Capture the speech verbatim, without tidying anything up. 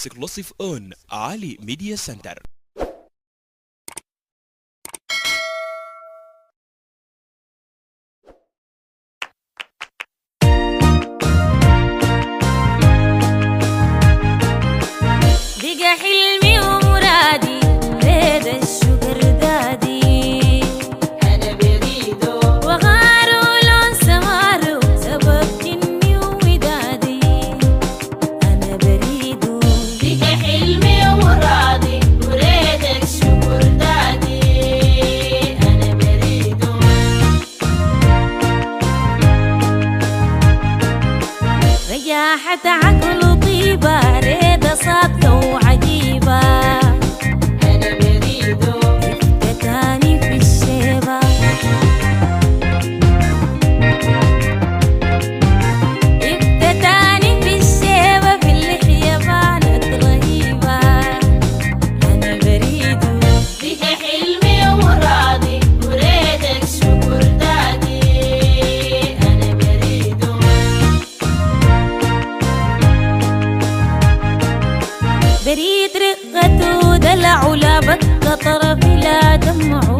exclusive on Ali Media Center. بقى حلمي ومرادي ريد الشجر دادي أنا بريده وغاره لون سماره سبب جني وودادي أنا بريده بقى حلمي ومرادي وريدك شكر دادي أنا بريده رياحة عقل طيبة ريدة صادقة وعجيبة أنا بريده تاني في الشيبة تاني في الشيبة في اللحية بانت رهيبة أنا بريده بقى حلمي ومرادي وريدك شكر دادي أنا بريده بريد رقته دلع ولابت طرف لا دمعه